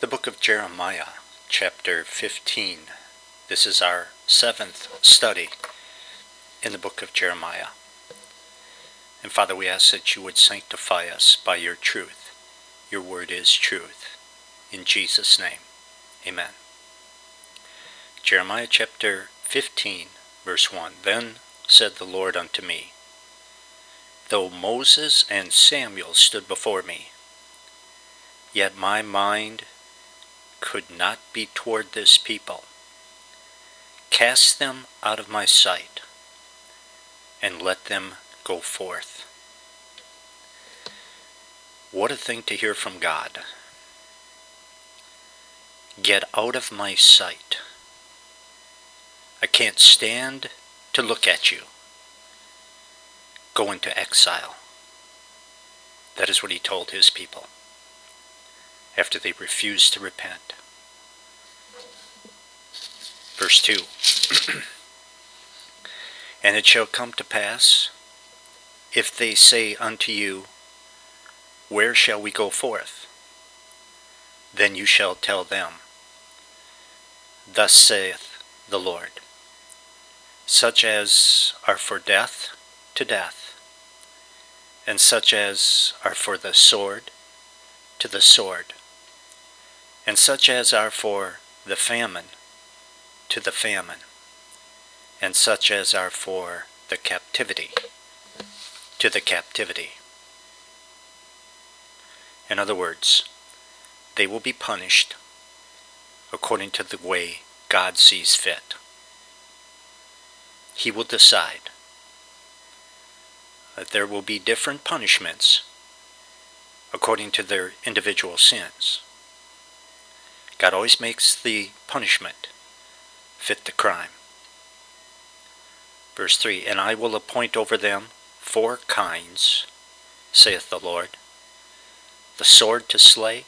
The book of Jeremiah, chapter 15. This is our 7th study in the book of Jeremiah. And Father, we ask that you would sanctify us by your truth. Your word is truth. In Jesus' name, amen. Jeremiah chapter 15, verse 1. Then said the Lord unto me, though Moses and Samuel stood before me, yet my mind could not be toward this people. Cast them out of my sight, and let them go forth. What a thing to hear from God. Get out of my sight. I can't stand to look at you. Go into exile. That is what he told his people after they refused to repent. Verse 2. And it shall come to pass, if they say unto you, where shall we go forth? Then you shall tell them, thus saith the Lord, such as are for death, to death, and such as are for the sword, to the sword, and such as are for the famine, to the famine, and such as are for the captivity, to the captivity. In other words, they will be punished according to the way God sees fit. He will decide that there will be different punishments according to their individual sins. God always makes the punishment fit the crime. Verse 3, and I will appoint over them 4 kinds, saith the Lord, the sword to slay,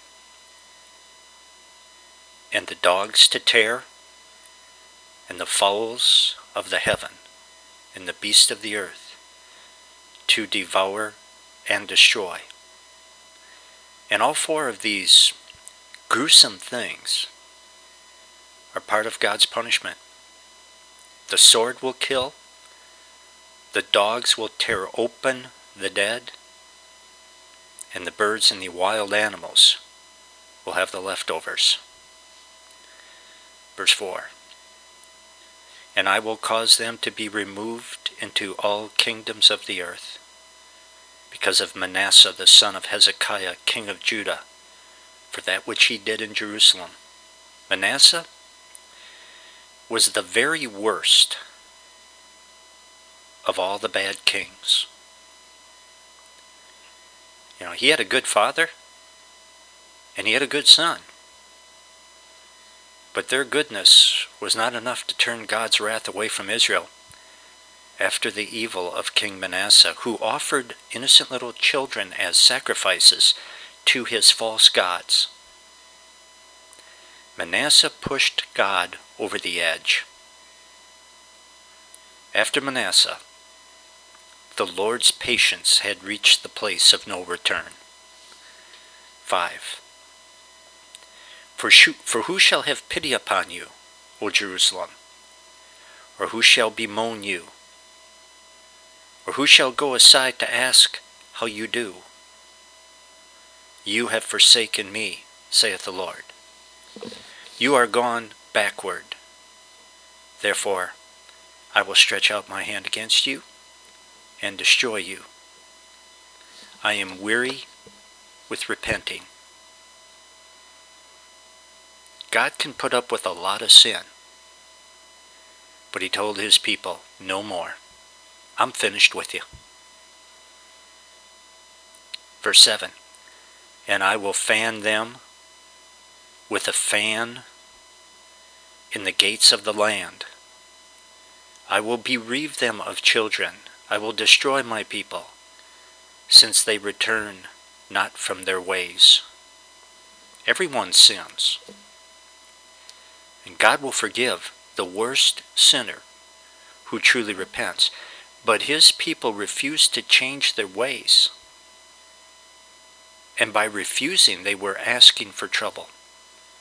and the dogs to tear, and the fowls of the heaven, and the beasts of the earth, to devour and destroy. And all 4 of these gruesome things are part of God's punishment. The sword will kill, the dogs will tear open the dead, and the birds and the wild animals will have the leftovers. Verse 4, and I will cause them to be removed into all kingdoms of the earth, because of Manasseh the son of Hezekiah, king of Judah, for that which he did in Jerusalem. Manasseh was the very worst of all the bad kings. You know, he had a good father, and he had a good son. But their goodness was not enough to turn God's wrath away from Israel after the evil of King Manasseh, who offered innocent little children as sacrifices to his false gods. Manasseh pushed God over the edge. After Manasseh, the Lord's patience had reached the place of no return. 5. For who shall have pity upon you, O Jerusalem? Or who shall bemoan you? Or who shall go aside to ask how you do? You have forsaken me, saith the Lord. You are gone backward. Therefore, I will stretch out my hand against you and destroy you. I am weary with repenting. God can put up with a lot of sin, but he told his people, no more. I'm finished with you. Verse 7, and I will fan them with a fan in the gates of the land. I will bereave them of children. I will destroy my people, since they return not from their ways. Everyone sins. And God will forgive the worst sinner who truly repents. But his people refused to change their ways. And by refusing, they were asking for trouble.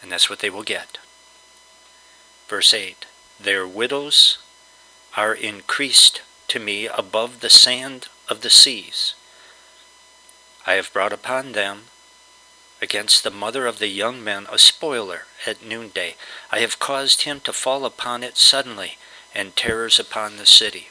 And that's what they will get. Verse 8, their widows are increased to me above the sand of the seas. I have brought upon them against the mother of the young men a spoiler at noonday. I have caused him to fall upon it suddenly, and terrors upon the city.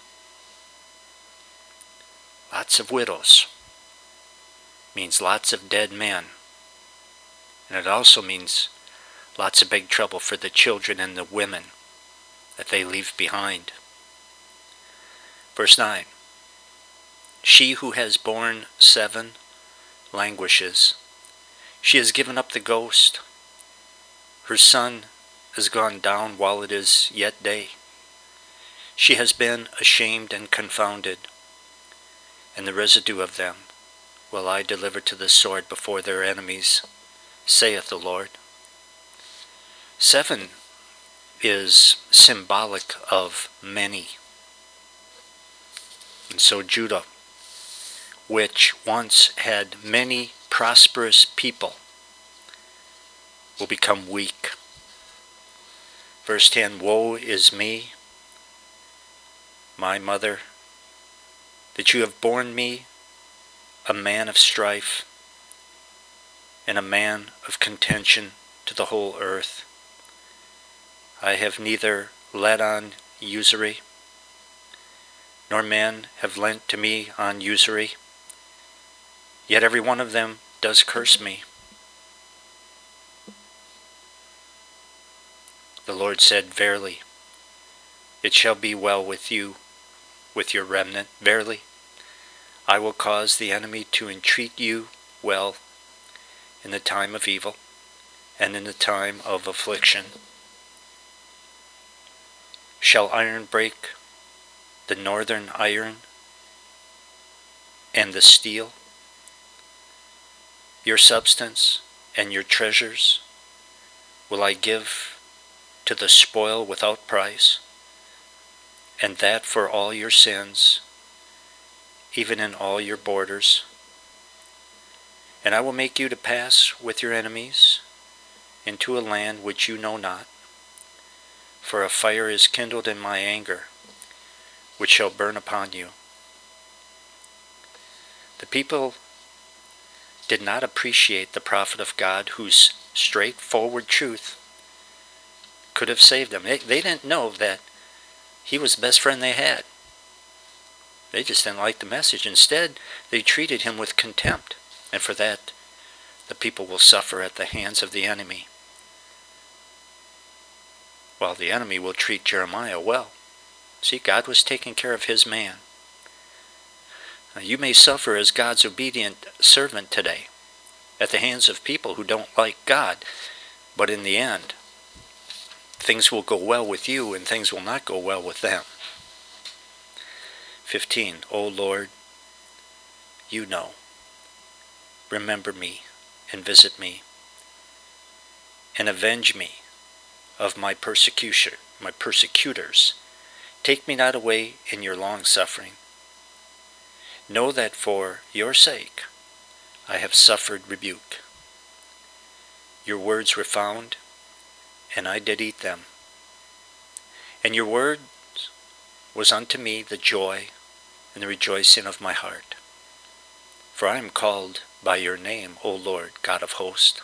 Lots of widows means lots of dead men. And it also means lots of big trouble for the children and the women that they leave behind. Verse 9, she who has borne 7 languishes. She has given up the ghost. Her sun has gone down while it is yet day. She has been ashamed and confounded, and the residue of them will I deliver to the sword before their enemies, saith the Lord. 7 is symbolic of many. And so Judah, which once had many prosperous people, will become weak. Verse 10, woe is me, my mother, that you have borne me a man of strife and a man of contention to the whole earth. I have neither let on usury, nor men have lent to me on usury, yet every one of them does curse me. The Lord said, verily, it shall be well with you, with your remnant. Verily, I will cause the enemy to entreat you well in the time of evil and in the time of affliction. Shall iron break the northern iron and the steel? Your substance and your treasures will I give to the spoil without price, and that for all your sins, even in all your borders. And I will make you to pass with your enemies into a land which you know not, for a fire is kindled in my anger, which shall burn upon you. The people did not appreciate the prophet of God, whose straightforward truth could have saved them. They didn't know that he was the best friend they had. They just didn't like the message. Instead, they treated him with contempt. And for that, the people will suffer at the hands of the enemy, while the enemy will treat Jeremiah well. See, God was taking care of his man. Now, you may suffer as God's obedient servant today at the hands of people who don't like God, but in the end, things will go well with you and things will not go well with them. 15, O Lord, you know, remember me and visit me, and avenge me of my persecutors. Take me not away in your long suffering. Know that for your sake I have suffered rebuke. Your words were found, and I did eat them. And your word was unto me the joy and the rejoicing of my heart. For I am called by your name, O Lord, God of hosts.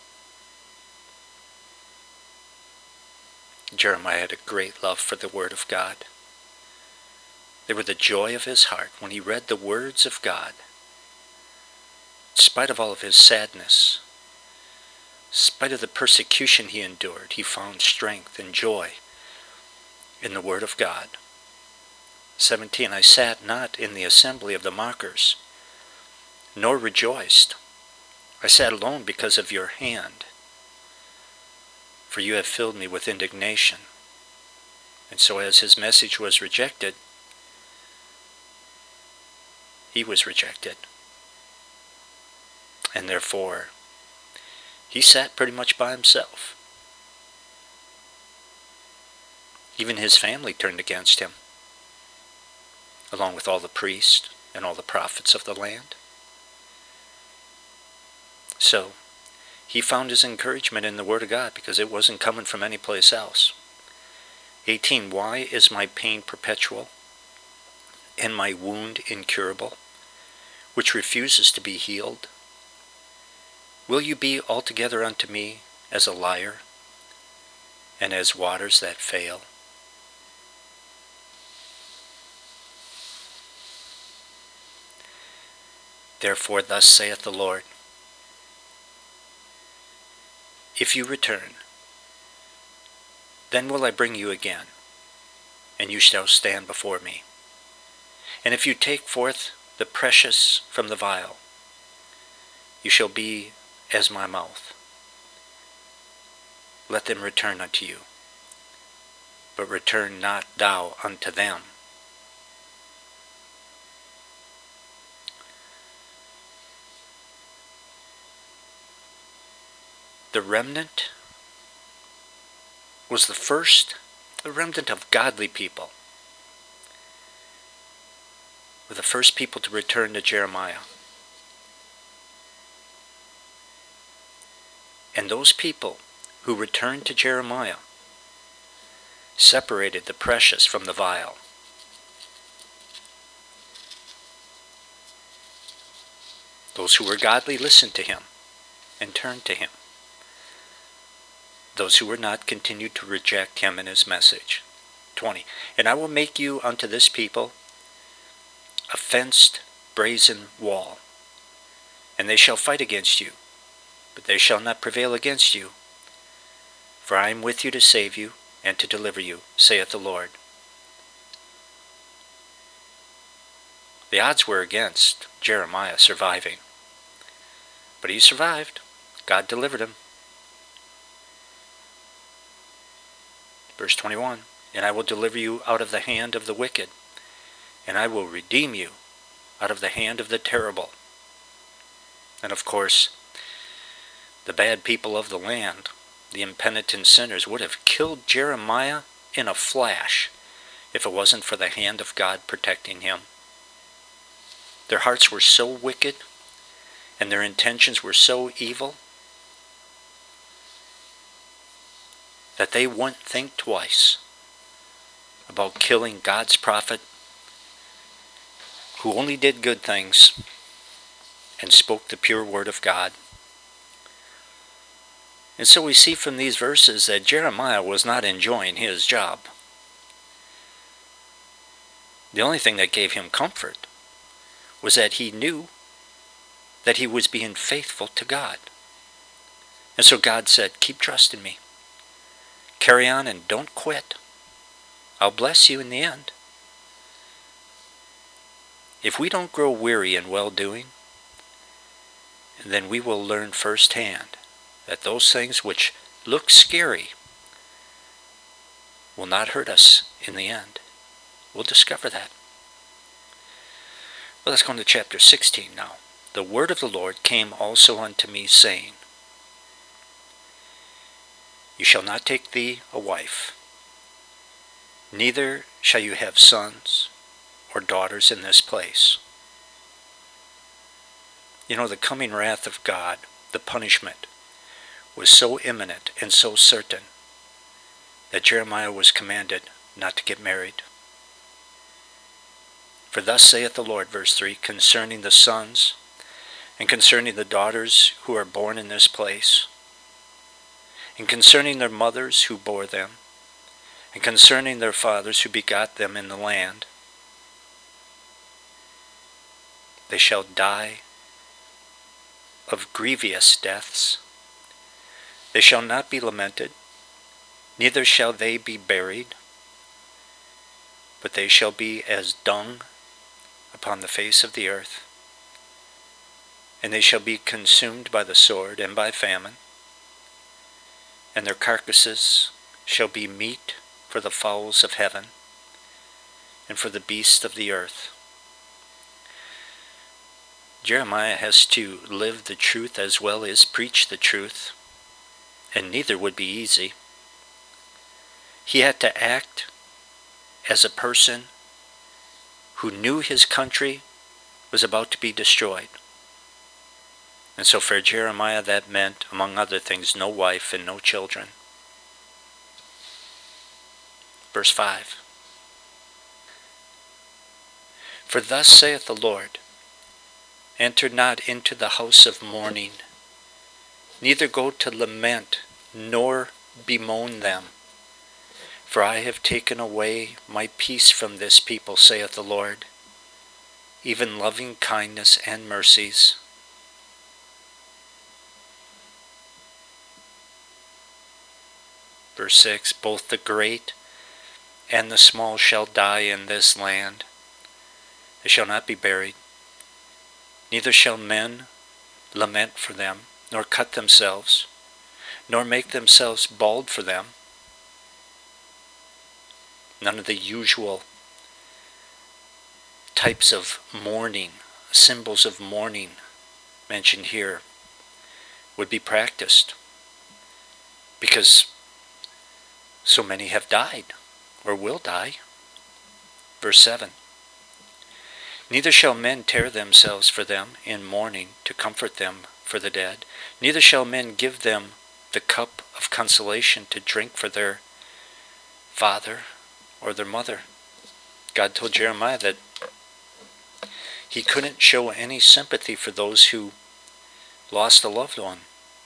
Jeremiah had a great love for the word of God. They were the joy of his heart when he read the words of God. In spite of all of his sadness, in spite of the persecution he endured, he found strength and joy in the word of God. 17, I sat not in the assembly of the mockers, nor rejoiced. I sat alone because of your hand, for you have filled me with indignation. And so as his message was rejected, he was rejected. And therefore, he sat pretty much by himself. Even his family turned against him, along with all the priests and all the prophets of the land. So, He found his encouragement in the Word of God because it wasn't coming from any place else. 18. Why is my pain perpetual and my wound incurable, which refuses to be healed? Will you be altogether unto me as a liar, and as waters that fail? Therefore thus saith the Lord, if you return, then will I bring you again, and you shall stand before me. And if you take forth the precious from the vial, you shall be as my mouth. Let them return unto you, but return not thou unto them. The remnant was the remnant of godly people were the first people to return to Jeremiah. And those people who returned to Jeremiah separated the precious from the vile. Those who were godly listened to him and turned to him. Those who were not continued to reject him and his message. 20. And I will make you unto this people a fenced brazen wall, and they shall fight against you, but they shall not prevail against you. For I am with you to save you and to deliver you, saith the Lord. The odds were against Jeremiah surviving, but he survived. God delivered him. Verse 21, and I will deliver you out of the hand of the wicked, and I will redeem you out of the hand of the terrible. And of course, the bad people of the land, the impenitent sinners, would have killed Jeremiah in a flash if it wasn't for the hand of God protecting him. Their hearts were so wicked, and their intentions were so evil, that they wouldn't think twice about killing God's prophet, who only did good things and spoke the pure word of God. And so we see from these verses that Jeremiah was not enjoying his job. The only thing that gave him comfort was that he knew that he was being faithful to God. And so God said, keep trusting me. Carry on and don't quit. I'll bless you in the end. If we don't grow weary in well-doing, then we will learn firsthand that those things which look scary will not hurt us in the end. We'll discover that. Well, let's go into chapter 16 now. The word of the Lord came also unto me, saying, you shall not take thee a wife, neither shall you have sons or daughters in this place. You know, the coming wrath of God, the punishment, was so imminent and so certain that Jeremiah was commanded not to get married. For thus saith the Lord, verse 3, concerning the sons and concerning the daughters who are born in this place, and concerning their mothers who bore them, and concerning their fathers who begot them in the land, they shall die of grievous deaths. They shall not be lamented, neither shall they be buried, but they shall be as dung upon the face of the earth, and they shall be consumed by the sword and by famine, and their carcasses shall be meat for the fowls of heaven and for the beasts of the earth. Jeremiah has to live the truth as well as preach the truth, and neither would be easy. He had to act as a person who knew his country was about to be destroyed. And so for Jeremiah that meant, among other things, no wife and no children. Verse 5. For thus saith the Lord, enter not into the house of mourning, neither go to lament, nor bemoan them. For I have taken away my peace from this people, saith the Lord, even loving kindness and mercies. Verse 6, both the great and the small shall die in this land. They shall not be buried. Neither shall men lament for them, nor cut themselves, nor make themselves bald for them. None of the usual types of mourning, symbols of mourning mentioned here would be practiced, because so many have died or will die. Verse 7. Neither shall men tear themselves for them in mourning to comfort them for the dead. Neither shall men give them the cup of consolation to drink for their father or their mother. God told Jeremiah that he couldn't show any sympathy for those who lost a loved one.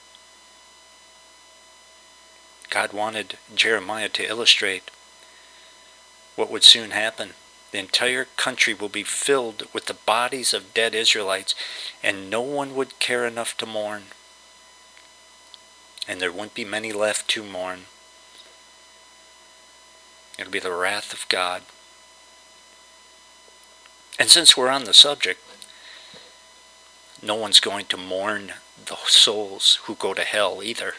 God wanted Jeremiah to illustrate what would soon happen. The entire country will be filled with the bodies of dead Israelites, and no one would care enough to mourn. And there wouldn't be many left to mourn. It'll be the wrath of God. And since we're on the subject, no one's going to mourn the souls who go to hell either.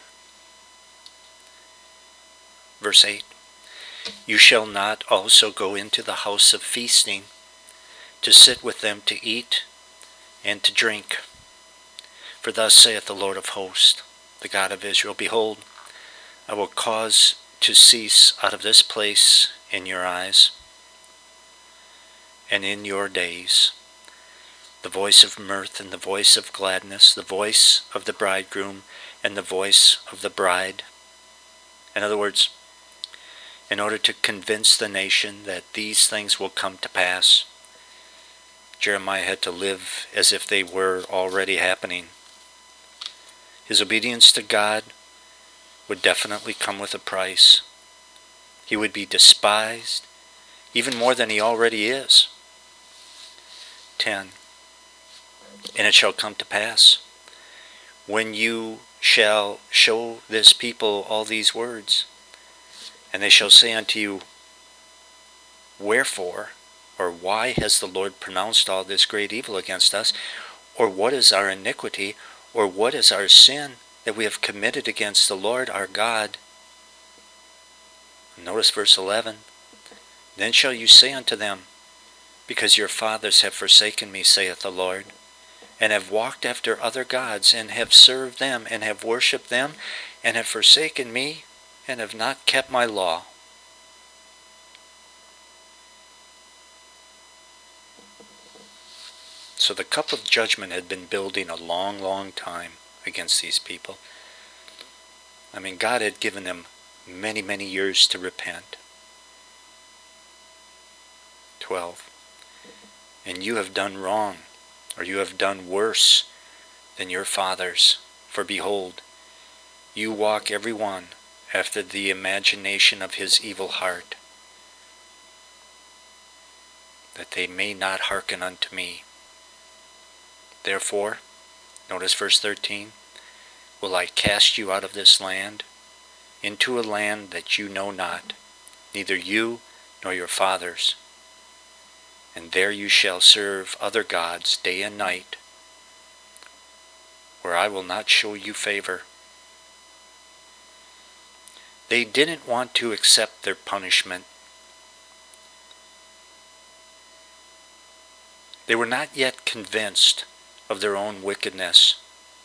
Verse 8. You shall not also go into the house of feasting, to sit with them to eat and to drink. For thus saith the Lord of hosts, the God of Israel, behold, I will cause to cease out of this place in your eyes, and in your days, the voice of mirth and the voice of gladness, the voice of the bridegroom and the voice of the bride. In other words, in order to convince the nation that these things will come to pass, Jeremiah had to live as if they were already happening. His obedience to God would definitely come with a price. He would be despised even more than he already is. 10. And it shall come to pass, when you shall show this people all these words, and they shall say unto you, wherefore, or why has the Lord pronounced all this great evil against us? Or what is our iniquity? Or what is our sin that we have committed against the Lord our God? Notice verse 11. Then shall you say unto them, because your fathers have forsaken me, saith the Lord, and have walked after other gods, and have served them, and have worshipped them, and have forsaken me, and have not kept my law. So the cup of judgment had been building a long, long time against these people. I mean, God had given them many, many years to repent. 12. And you have done wrong, or you have done worse than your fathers. For behold, you walk every one after the imagination of his evil heart, that they may not hearken unto me. Therefore, notice verse 13, will I cast you out of this land, into a land that you know not, neither you nor your fathers. And there you shall serve other gods day and night, where I will not show you favor. They didn't want to accept their punishment. They were not yet convinced of their own wickedness.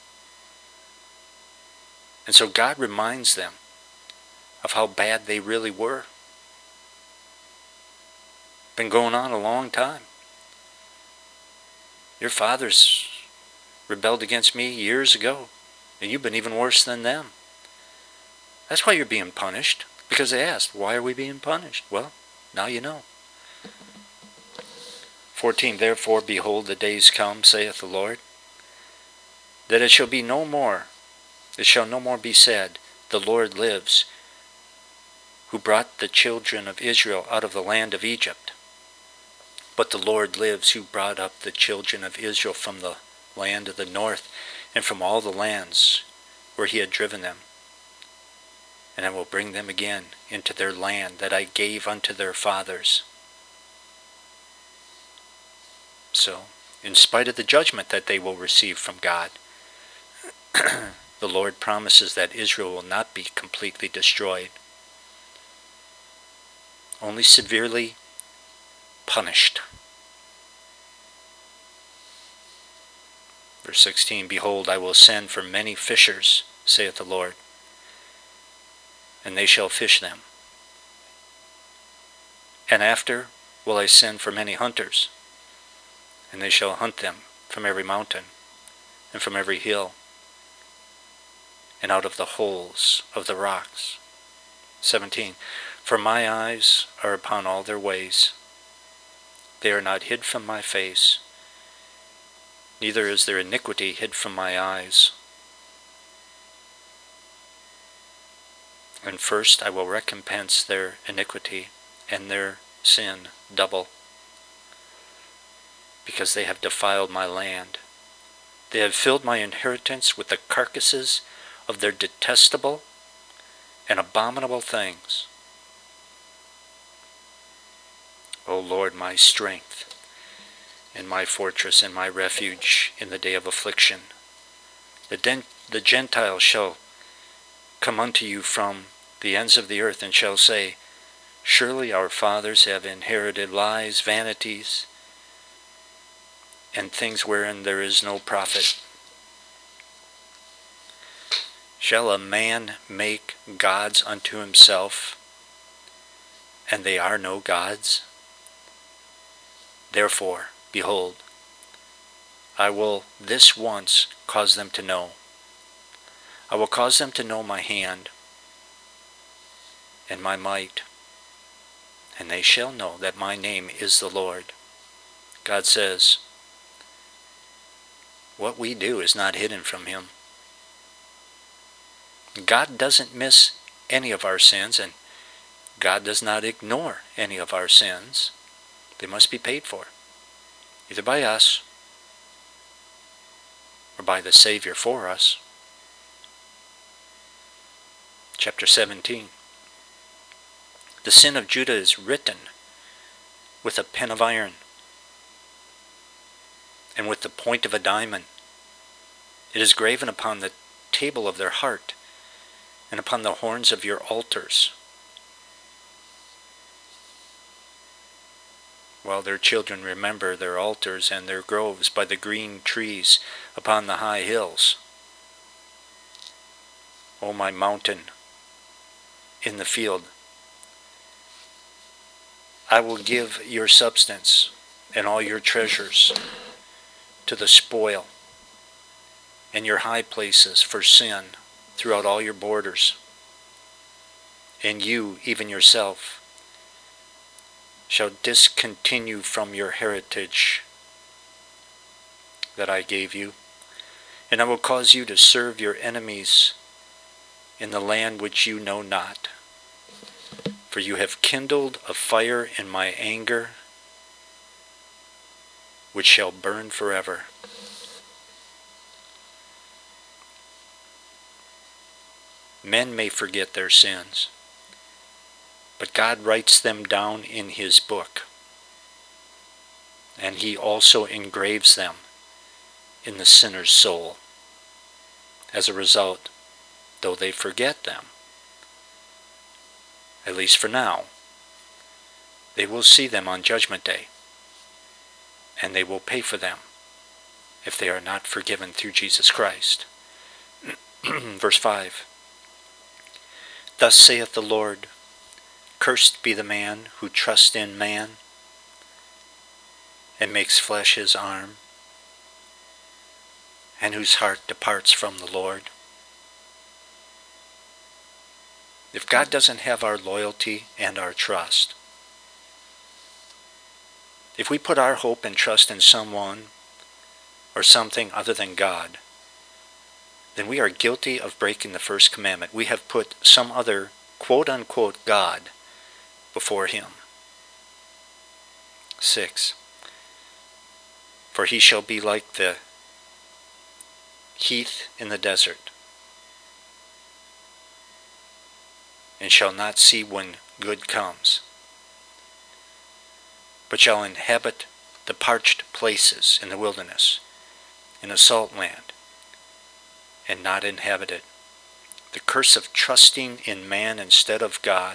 And so God reminds them of how bad they really were. Been going on a long time. Your fathers rebelled against me years ago, and you've been even worse than them. That's why you're being punished, because they asked, why are we being punished? Well, now you know. 14, therefore, behold, the days come, saith the Lord, that it shall be no more, it shall no more be said, the Lord lives, who brought the children of Israel out of the land of Egypt. But the Lord lives, who brought up the children of Israel from the land of the north, and from all the lands where he had driven them. And I will bring them again into their land that I gave unto their fathers. So, in spite of the judgment that they will receive from God, the Lord promises that Israel will not be completely destroyed, only severely punished. Verse 16, behold, I will send for many fishers, saith the Lord, and they shall fish them. And after will I send for many hunters, and they shall hunt them from every mountain, and from every hill, and out of the holes of the rocks. 17, for my eyes are upon all their ways. They are not hid from my face, neither is their iniquity hid from my eyes. And first I will recompense their iniquity and their sin double, because they have defiled my land. They have filled my inheritance with the carcasses of their detestable and abominable things. O Lord, my strength, and my fortress, and my refuge in the day of affliction. The Gentiles shall come unto you from the ends of the earth, and shall say, surely our fathers have inherited lies, vanities, and things wherein there is no profit. Shall a man make gods unto himself, and they are no gods? Therefore, behold, I will this once cause them to know. I will cause them to know my hand and my might, and they shall know that my name is the Lord. God says, what we do is not hidden from him. God doesn't miss any of our sins, and God does not ignore any of our sins. They must be paid for, either by us or by the Savior for us. Chapter 17. The sin of Judah is written with a pen of iron and with the point of a diamond. It is graven upon the table of their heart and upon the horns of your altars. While their children remember their altars and their groves by the green trees upon the high hills. O my mountain in the field, I will give your substance and all your treasures to the spoil, and your high places for sin throughout all your borders. And you, even yourself, shall discontinue from your heritage that I gave you, and I will cause you to serve your enemies in the land which you know not. For you have kindled a fire in my anger, which shall burn forever. Men may forget their sins, but God writes them down in his book, and he also engraves them in the sinner's soul. As a result, though they forget them, at least for now, they will see them on Judgment Day, and they will pay for them if they are not forgiven through Jesus Christ. Verse 5. Thus saith the Lord, cursed be the man who trusts in man and makes flesh his arm, and whose heart departs from the Lord. If God doesn't have our loyalty and our trust, if we put our hope and trust in someone or something other than God, then we are guilty of breaking the first commandment. We have put some other quote-unquote God before him. 6. For he shall be like the heath in the desert, and shall not see when good comes, but shall inhabit the parched places in the wilderness, in a salt land, and not inhabit it. The curse of trusting in man instead of God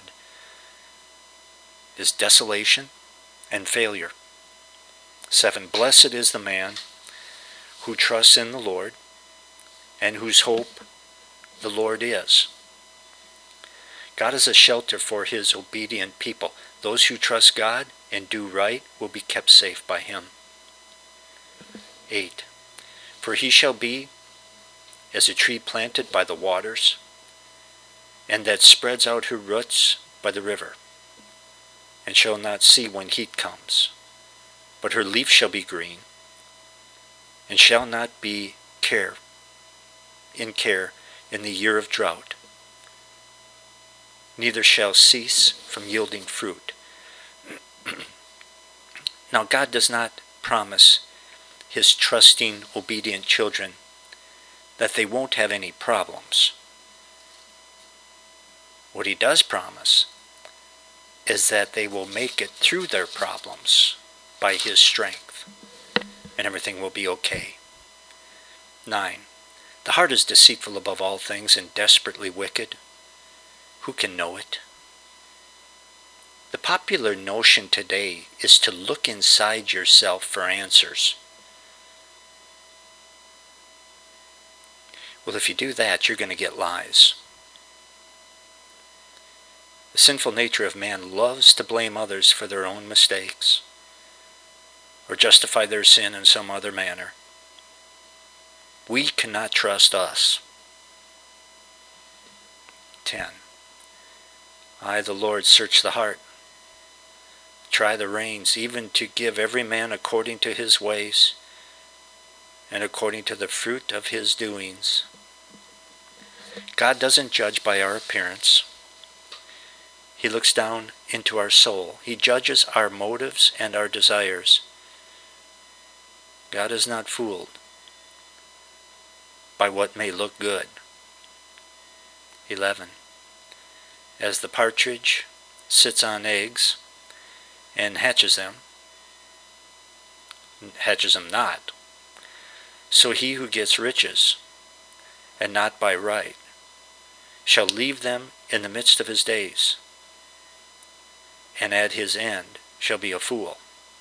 is desolation and failure. 7. Blessed is the man who trusts in the Lord, and whose hope the Lord is. God is a shelter for his obedient people. Those who trust God and do right will be kept safe by him. 8. For he shall be as a tree planted by the waters, and that spreads out her roots by the river, and shall not see when heat comes, but her leaf shall be green, and shall not be care in the year of drought, neither shall cease from yielding fruit. Now God does not promise his trusting, obedient children that they won't have any problems. What he does promise is that they will make it through their problems by his strength, and everything will be okay. 9. The heart is deceitful above all things and desperately wicked. Who can know it? The popular notion today is to look inside yourself for answers. Well, if you do that, you're going to get lies. The sinful nature of man loves to blame others for their own mistakes, or justify their sin in some other manner. We cannot trust us. 10. I, the Lord, search the heart, try the reins, even to give every man according to his ways, and according to the fruit of his doings. God doesn't judge by our appearance. He looks down into our soul. He judges our motives and our desires. God is not fooled by what may look good. 11. As the partridge sits on eggs and hatches them not, so he who gets riches, and not by right, shall leave them in the midst of his days, and at his end shall be a fool.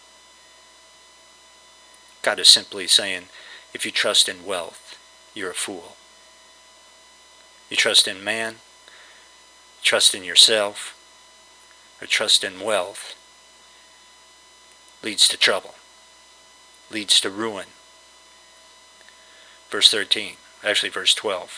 God is simply saying, if you trust in wealth, you're a fool. You trust in man, trust in yourself, or trust in wealth, leads to trouble, leads to ruin. Verse 12.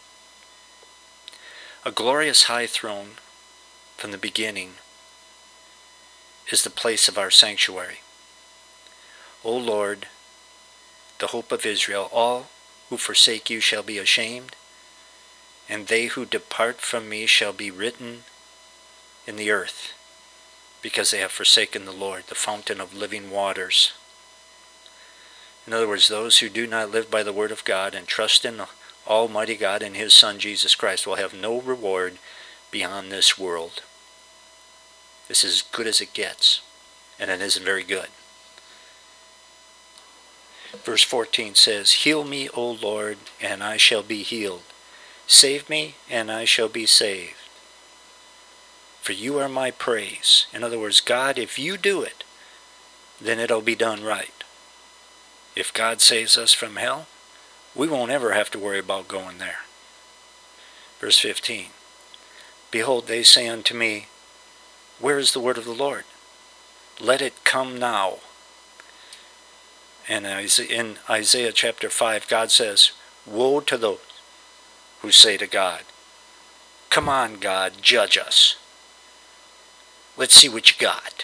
A glorious high throne from the beginning is the place of our sanctuary. O Lord, the hope of Israel, all who forsake you shall be ashamed, and they who depart from me shall be written in the earth, because they have forsaken the Lord, the fountain of living waters. In other words, those who do not live by the word of God and trust in Almighty God and his Son Jesus Christ will have no reward beyond this world. This is as good as it gets, and it isn't very good. Verse 14 says, Heal me, O Lord, and I shall be healed. Save me, and I shall be saved. For you are my praise. In other words, God, if you do it, then it'll be done right. If God saves us from hell, we won't ever have to worry about going there. Verse 15. Behold, they say unto me, Where is the word of the Lord? Let it come now. And in Isaiah chapter 5, God says, woe to those who say to God, come on, God, judge us. Let's see what you got.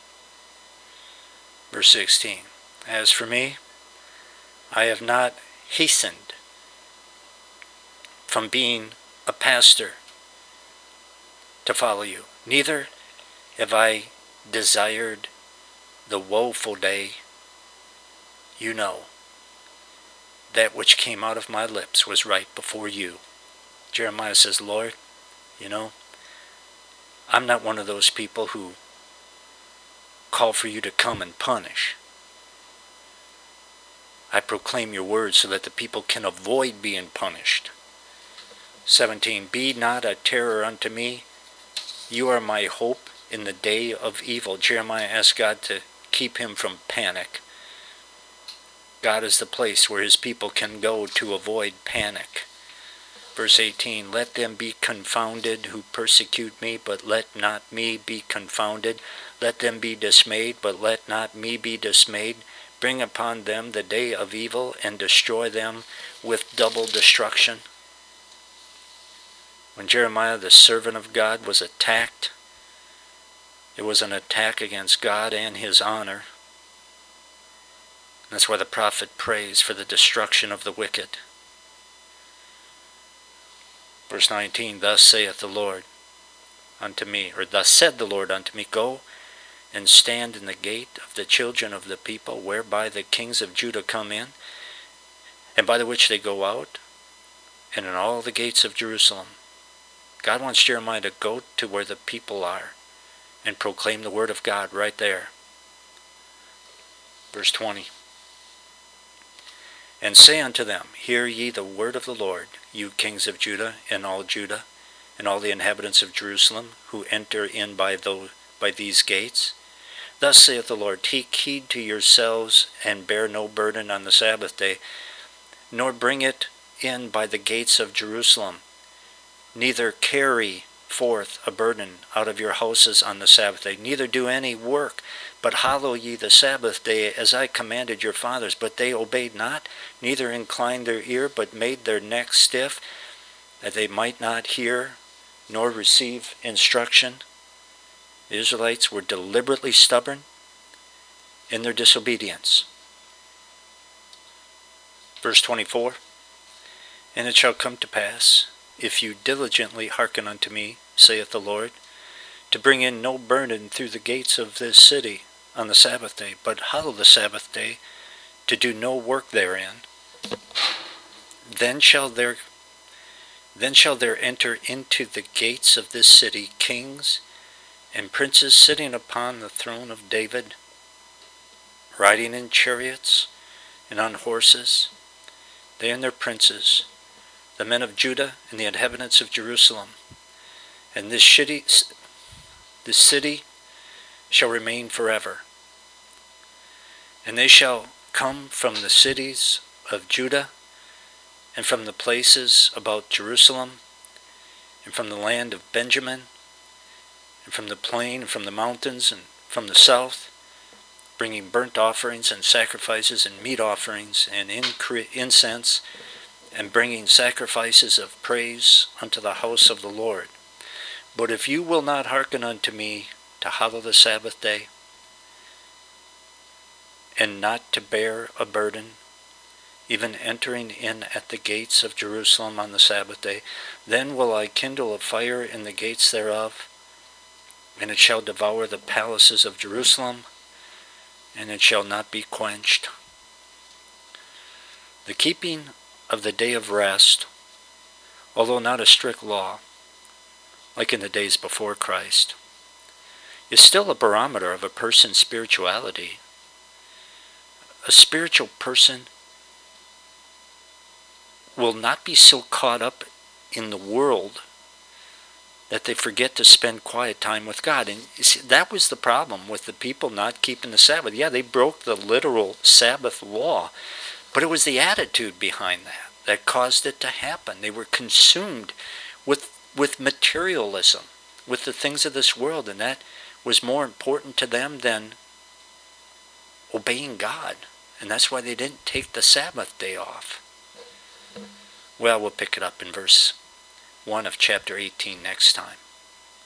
Verse 16, as for me, I have not hastened from being a pastor to follow you. Neither have I desired the woeful day. You know, that which came out of my lips was right before you. Jeremiah says, Lord, I'm not one of those people who call for you to come and punish. I proclaim your word so that the people can avoid being punished. 17, be not a terror unto me. You are my hope in the day of evil. Jeremiah asked God to keep him from panic. God is the place where his people can go to avoid panic. Verse 18, let them be confounded who persecute me, but let not me be confounded. Let them be dismayed, but let not me be dismayed. Bring upon them the day of evil, and destroy them with double destruction. When Jeremiah, the servant of God, was attacked, it was an attack against God and his honor. That's why the prophet prays for the destruction of the wicked. Verse 19, thus saith the Lord unto me, or thus said the Lord unto me, go and stand in the gate of the children of the people, whereby the kings of Judah come in, and by the which they go out, and in all the gates of Jerusalem. God wants Jeremiah to go to where the people are and proclaim the word of God right there. Verse 20, and say unto them, hear ye the word of the Lord, you kings of Judah, and all the inhabitants of Jerusalem, who enter in by these gates. Thus saith the Lord, take heed to yourselves, and bear no burden on the Sabbath day, nor bring it in by the gates of Jerusalem. Neither carry forth a burden out of your houses on the Sabbath day, neither do any work, but hallow ye the Sabbath day, as I commanded your fathers. But they obeyed not, neither inclined their ear, but made their neck stiff, that they might not hear, nor receive instruction. The Israelites were deliberately stubborn in their disobedience. Verse 24, and it shall come to pass, if you diligently hearken unto me, saith the Lord, to bring in no burden through the gates of this city on the Sabbath day, but hallow the Sabbath day, to do no work therein, then shall there enter into the gates of this city kings and princes sitting upon the throne of David, riding in chariots and on horses, they and their princes, the men of Judah and the inhabitants of Jerusalem. And this city shall remain forever. And they shall come from the cities of Judah, and from the places about Jerusalem, and from the land of Benjamin, and from the plain, and from the mountains, and from the south, bringing burnt offerings and sacrifices and meat offerings and incense, and bringing sacrifices of praise unto the house of the Lord. But if you will not hearken unto me to hallow the Sabbath day, and not to bear a burden, even entering in at the gates of Jerusalem on the Sabbath day, then will I kindle a fire in the gates thereof, and it shall devour the palaces of Jerusalem, and it shall not be quenched. The keeping of the day of rest, although not a strict law, like in the days before Christ, is still a barometer of a person's spirituality. A spiritual person will not be so caught up in the world that they forget to spend quiet time with God. And you see, that was the problem with the people not keeping the Sabbath. Yeah, they broke the literal Sabbath law, but it was the attitude behind that caused it to happen. They were consumed with materialism, with the things of this world, and that was more important to them than obeying God And that's why they didn't take the Sabbath day off. Well, we'll pick it up in verse 1 of chapter 18 next time.